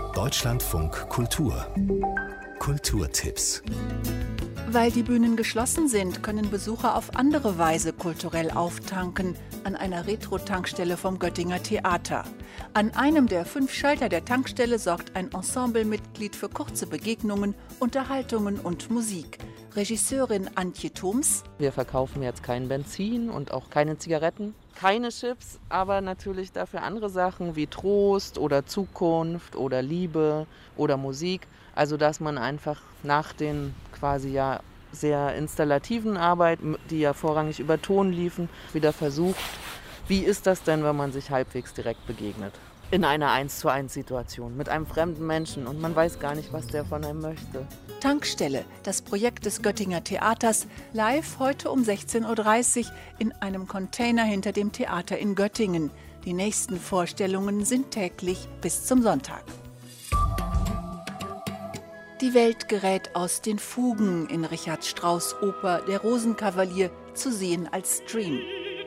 Deutschlandfunk Kultur. Kulturtipps. Weil die Bühnen geschlossen sind, können Besucher auf andere Weise kulturell auftanken an einer Retro-Tankstelle vom Göttinger Theater. An einem der 5 Schalter der Tankstelle sorgt ein Ensemblemitglied für kurze Begegnungen, Unterhaltungen und Musik. Regisseurin Antje Thoms: Wir verkaufen jetzt kein Benzin und auch keine Zigaretten, keine Chips, aber natürlich dafür andere Sachen wie Trost oder Zukunft oder Liebe oder Musik. Also dass man einfach nach den quasi sehr installativen Arbeiten, die ja vorrangig über Ton liefen, wieder versucht, wie ist das denn, wenn man sich halbwegs direkt begegnet? In einer 1:1 Situation mit einem fremden Menschen und man weiß gar nicht, was der von einem möchte. Tankstelle, das Projekt des Göttinger Theaters, live heute um 16:30 Uhr in einem Container hinter dem Theater in Göttingen. Die nächsten Vorstellungen sind täglich bis zum Sonntag. Die Welt gerät aus den Fugen in Richard Strauss' Oper Der Rosenkavalier, zu sehen als Stream.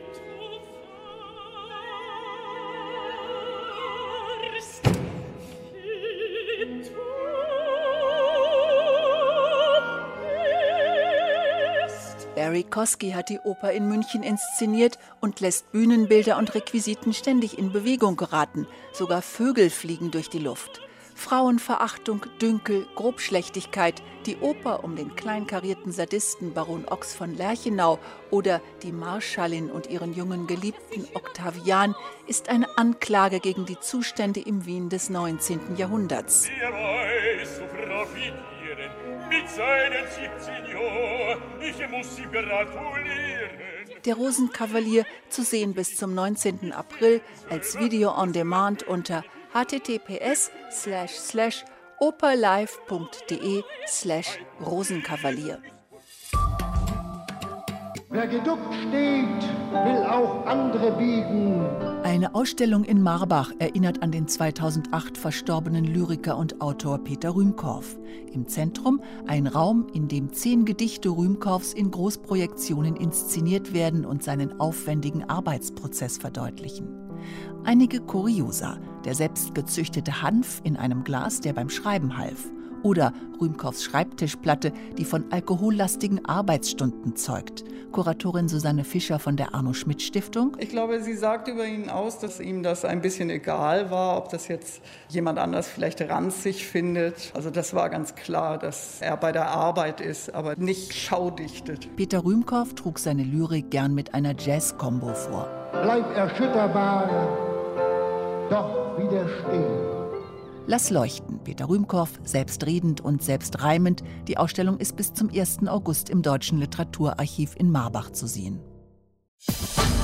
Barry Kosky hat die Oper in München inszeniert und lässt Bühnenbilder und Requisiten ständig in Bewegung geraten. Sogar Vögel fliegen durch die Luft. Frauenverachtung, Dünkel, Grobschlächtigkeit, die Oper um den kleinkarierten Sadisten Baron Ochs von Lerchenau oder die Marschallin und ihren jungen Geliebten Octavian ist eine Anklage gegen die Zustände im Wien des 19. Jahrhunderts. Er weiß zu profitieren mit seinen 17 Jahren, ich muss ihm gratulieren. Der Rosenkavalier, zu sehen bis zum 19. April als Video on Demand unter https://operlive.de/Rosenkavalier. Wer geduckt steht, will auch andere biegen. Eine Ausstellung in Marbach erinnert an den 2008 verstorbenen Lyriker und Autor Peter Rühmkorff. Im Zentrum ein Raum, in dem 10 Gedichte Rühmkorffs in Großprojektionen inszeniert werden und seinen aufwendigen Arbeitsprozess verdeutlichen. Einige Kuriosa: der selbstgezüchtete Hanf in einem Glas, der beim Schreiben half. Oder Rühmkorffs Schreibtischplatte, die von alkohollastigen Arbeitsstunden zeugt. Kuratorin Susanne Fischer von der Arno-Schmidt-Stiftung: Ich glaube, sie sagt über ihn aus, dass ihm das ein bisschen egal war, ob das jetzt jemand anders vielleicht ranzig findet. Also das war ganz klar, dass er bei der Arbeit ist, aber nicht schaudichtet. Peter Rühmkorff trug seine Lyrik gern mit einer Jazz-Kombo vor. Bleib erschütterbar, doch widerstehen. Lass leuchten, Peter Rühmkorff, selbstredend und selbstreimend. Die Ausstellung ist bis zum 1. August im Deutschen Literaturarchiv in Marbach zu sehen.